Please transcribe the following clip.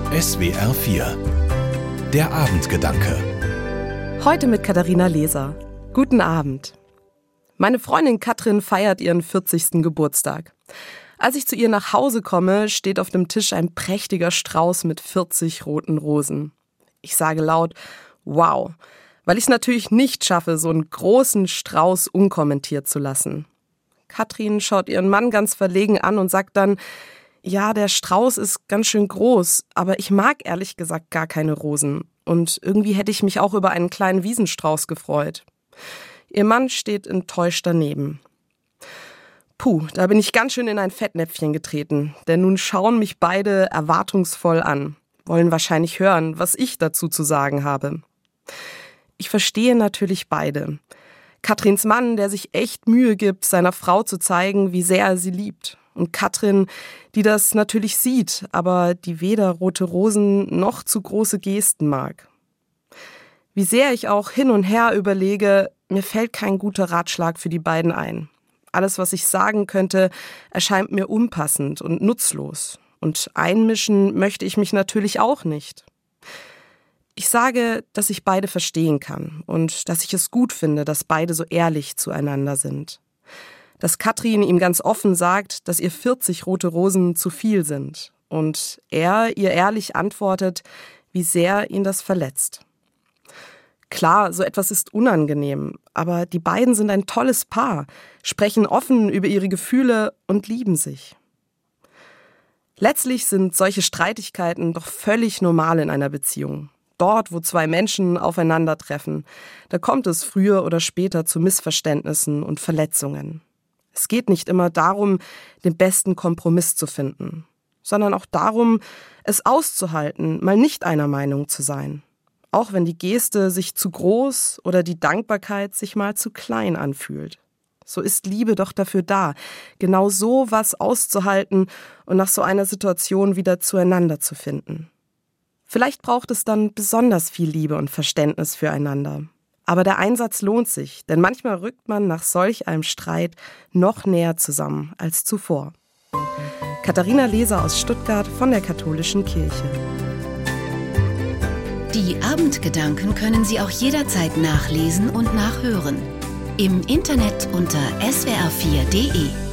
SWR 4 Der Abendgedanke. Heute mit Katharina Leser. Guten Abend. Meine Freundin Katrin feiert ihren 40. Geburtstag. Als ich zu ihr nach Hause komme, steht auf dem Tisch ein prächtiger Strauß mit 40 roten Rosen. Ich sage laut, wow, weil ich es natürlich nicht schaffe, so einen großen Strauß unkommentiert zu lassen. Katrin schaut ihren Mann ganz verlegen an und sagt dann, ja, der Strauß ist ganz schön groß, aber ich mag ehrlich gesagt gar keine Rosen. Und irgendwie hätte ich mich auch über einen kleinen Wiesenstrauß gefreut. Ihr Mann steht enttäuscht daneben. Puh, da bin ich ganz schön in ein Fettnäpfchen getreten, denn nun schauen mich beide erwartungsvoll an, wollen wahrscheinlich hören, was ich dazu zu sagen habe. Ich verstehe natürlich beide. Katrins Mann, der sich echt Mühe gibt, seiner Frau zu zeigen, wie sehr er sie liebt. Und Katrin, die das natürlich sieht, aber die weder rote Rosen noch zu große Gesten mag. Wie sehr ich auch hin und her überlege, mir fällt kein guter Ratschlag für die beiden ein. Alles, was ich sagen könnte, erscheint mir unpassend und nutzlos. Und einmischen möchte ich mich natürlich auch nicht. Ich sage, dass ich beide verstehen kann und dass ich es gut finde, dass beide so ehrlich zueinander sind. Dass Katrin ihm ganz offen sagt, dass ihr 40 rote Rosen zu viel sind. Und er ihr ehrlich antwortet, wie sehr ihn das verletzt. Klar, so etwas ist unangenehm, aber die beiden sind ein tolles Paar, sprechen offen über ihre Gefühle und lieben sich. Letztlich sind solche Streitigkeiten doch völlig normal in einer Beziehung. Dort, wo zwei Menschen aufeinandertreffen, da kommt es früher oder später zu Missverständnissen und Verletzungen. Es geht nicht immer darum, den besten Kompromiss zu finden, sondern auch darum, es auszuhalten, mal nicht einer Meinung zu sein. Auch wenn die Geste sich zu groß oder die Dankbarkeit sich mal zu klein anfühlt. So ist Liebe doch dafür da, genau so was auszuhalten und nach so einer Situation wieder zueinander zu finden. Vielleicht braucht es dann besonders viel Liebe und Verständnis füreinander. Aber der Einsatz lohnt sich, denn manchmal rückt man nach solch einem Streit noch näher zusammen als zuvor. Katharina Leser aus Stuttgart von der Katholischen Kirche. Die Abendgedanken können Sie auch jederzeit nachlesen und nachhören. Im Internet unter swr4.de.